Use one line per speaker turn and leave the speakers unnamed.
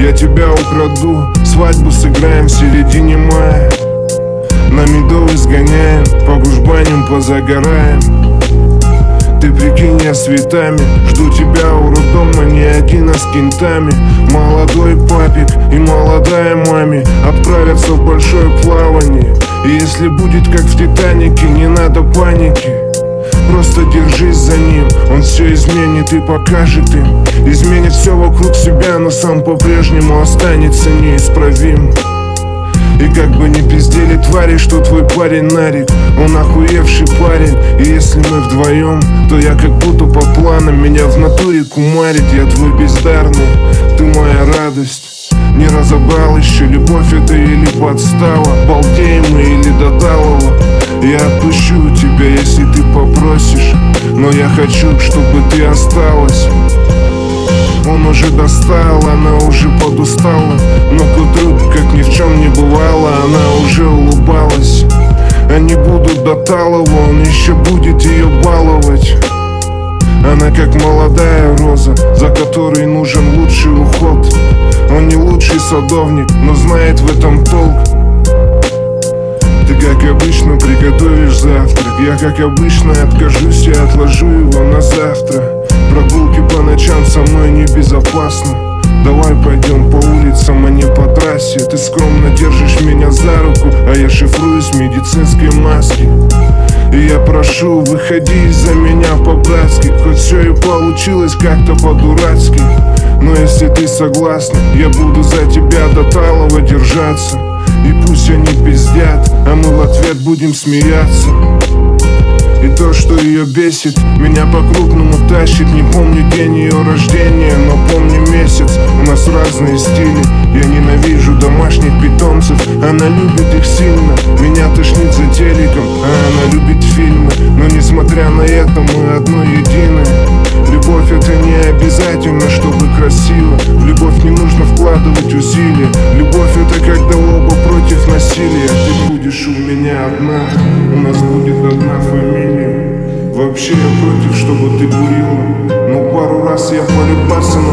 Я тебя украду, свадьбу сыграем в середине мая. На медовый сгоняем, по гужбаням позагораем. Ты прикинь, я с цветами жду тебя у роддома, не один, а с кентами. Молодой папик и молодая маме отправятся в большое плавание. И если будет как в Титанике, не надо паники, просто держись за ним, он все изменит и покажет им. Изменит все вокруг себя, но сам по-прежнему останется неисправим. И как бы не пиздели твари, что твой парень нарик, он охуевший парень. И если мы вдвоем, то я как будто по планам. Меня в натуре кумарит, я твой бездарный, ты моя радость. Не разобрал еще, любовь это или подстава, балдеем мы или до талого. Я отпущу тебя, если ты попросишь, но я хочу, чтобы ты осталась. Он уже достал, она уже подустала, но к утру, как ни в чем не бывало, она уже улыбалась. Они будут до талого, он еще будет ее баловать. Она как молодая роза, за которой нужен лучший уход. Он не лучший садовник, но знает в этом толк. Ты как обычно приготовишь завтрак, я как обычно откажусь и отложу его на завтра. Прогулки по ночам со мной небезопасны. Давай пойдем по улицам, а не по трассе. Ты скромно держишь меня за руку, а я шифруюсь в медицинской маске. И я прошу, выходи из-за меня по-братски. Хоть все и получилось как-то по-дурацки, но если ты согласна, я буду за тебя до талого держаться. И пусть они пиздят, а мы в ответ будем смеяться. И то, что ее бесит, меня по-крупному тащит. Не помню день ее рождения, но помню месяц. У нас разные стили. Я ненавижу домашних питомцев, она любит их сильно. Меня тошнит за телеком, а она любит фильмы. Но несмотря на это, мы одно единое. Любовь это не обязательно, чтобы красиво. В любовь не нужно вкладывать усилия. Любовь это когда оба против насилия. Ты будешь у меня одна, у нас будет одна фамилия. Вообще я против, чтобы ты курила, но пару раз я полюбался на